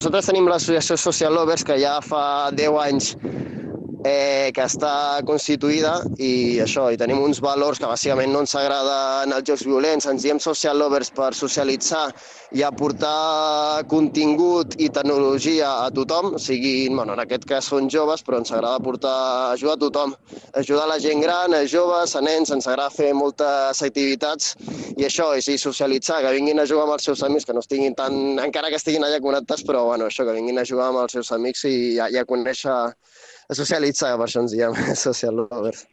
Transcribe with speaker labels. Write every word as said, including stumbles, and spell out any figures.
Speaker 1: Nosaltres tenim l'associació Social Lovers, que ja fa deu anys eh, que està constituïda i això, i tenim uns valors que bàsicament no ens agraden els jocs violents, ens diem Social Lovers per socialitzar i aportar contingut i tecnologia a tothom, siguin, bueno, en aquest cas són joves, però ens agrada aportar ajudar a tothom, ajudar a la gent gran, a joves, a nens, ens agrada fer moltes activitats i això, i sí, socialitzar, que vinguin a jugar amb els seus amics, que no estiguin tan, encara que estiguin allà connectats, però bueno, això, que vinguin a jugar amb els seus amics i a, i a conèixer, a socialitzar, per això ens diem Social Lovers.